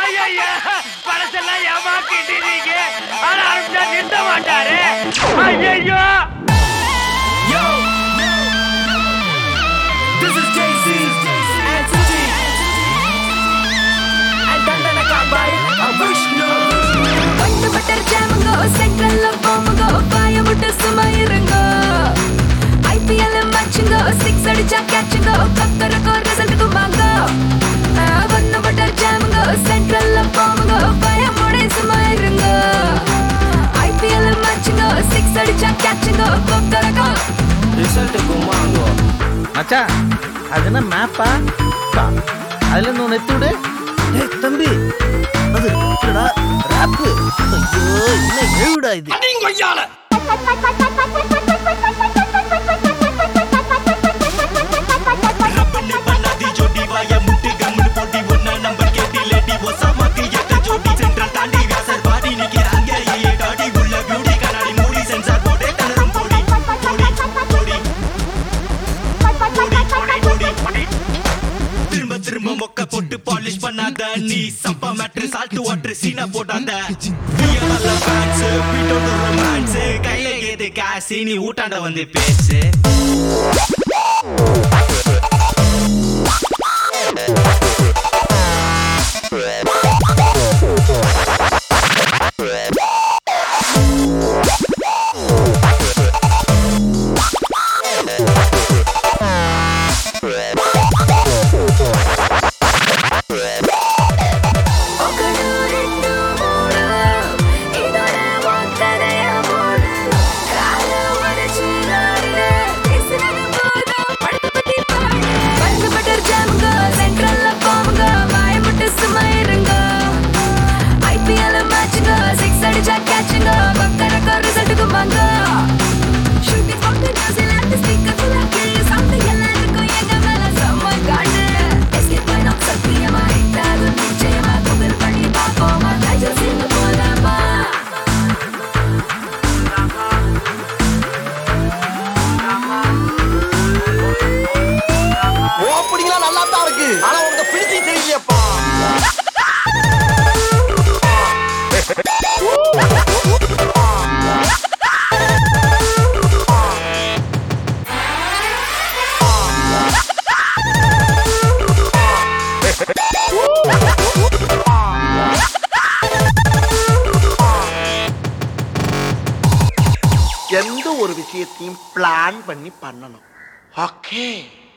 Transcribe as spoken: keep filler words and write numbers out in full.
பழசெல்லாம் ஏமாக்கிட்டீங்க. ஆனா அனுப்பிச்சா நிறுத்த மாட்டாரு. ஐயோ Yo, this is J C and Suji and Dandana Kambai Vishnu. Vandu butter jamungo, central la bomungo, paya mutta sumayirungo. I P L matchingo, six adicha catchingo, kakkara ko result ku mango. Vandu butter jamungo, central la bomungo, paya mutta sumayirungo. I P L matchingo, six adicha catchingo, kakkara ko Result ku mango. மச்சா அது என்ன மேப்பா? அதுல இருந்து ஒன்று எத்துவிடு. ஏய் தம்பி, அது ராப்டா wrap. ஐயோ என்ன ஏவுடா இது? அடிங்கொய்யால ரப்பனே பண்ணாதி ஜோடி வாய முட்டி கம்முனு போடி ஒண்ணா நம்பர் கேட்டி லேடி ஒசாமாக்கு எட்ட ஜோடி சென்ட்ரல் தாண்டி வியாசர் பாடி நிக்கிறாங்க ஏ டாடி உள்ள பியூட்டி கண்ணாடி மூடி சென்சார் போடே தனரும் போடி போடி போடி திரும்ப திரும்ப மொக்க போட்டு பாலிஷ் பண்ணாத நீ சப்பா மேட்ரு சால்ட் வாட்டர் சீனா போடாத ஃபேன்ஸ் வீட்டோட ரொமான்ஸ் கையில ஏது காசு நீ ஊட்டாண்ட வந்து பேசு எந்த ஒரு விஷயத்தையும் பிளான் பண்ணி பண்ணணும். ஓகே.